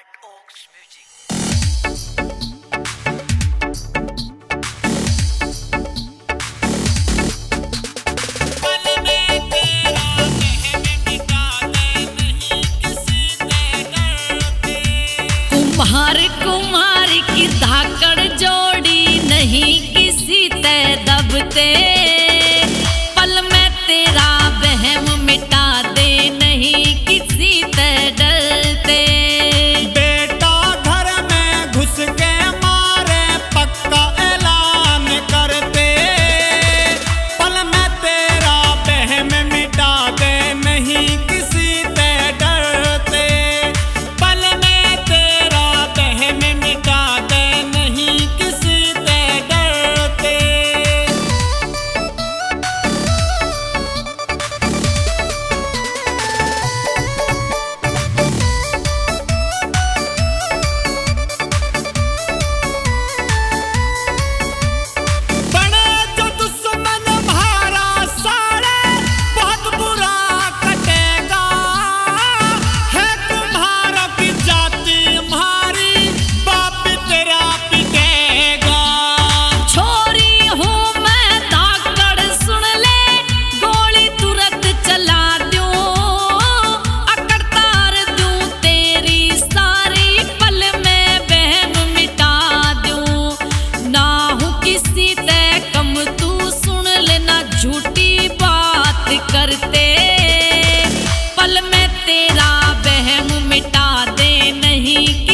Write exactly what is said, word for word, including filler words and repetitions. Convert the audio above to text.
Black Oaks Music. कुम्हार कुम्हार की धाकड़ जोड़ी नहीं किसी ते दबते, पल में तेरा वहम मिटा दे नहीं किसी ते डरते। बेटा घर में घुस के मारे पक्का ऐलान करते, पल में तेरा वहम मिटा दे नहीं किसी ते डरते, पल में तेरा वहम मिटा दे नहीं किसी ते डरते। बड़े जो दुश्मन भारा सारे बहुत बुरा कटेगा, है तुम्हारा भी जाति हमारी बाप तेरा पिटेगा। छोरी हूँ मैं धाकड़ सुन ले, गोली तुरंत चला दूं, अकड़ तार दूं तेरी सारी, पल में वहम मिटा दूं। ना हूँ किसी ते कम तू सुन लेना झूठी बात करते, पल में तेरा वहम मिटा दे नहीं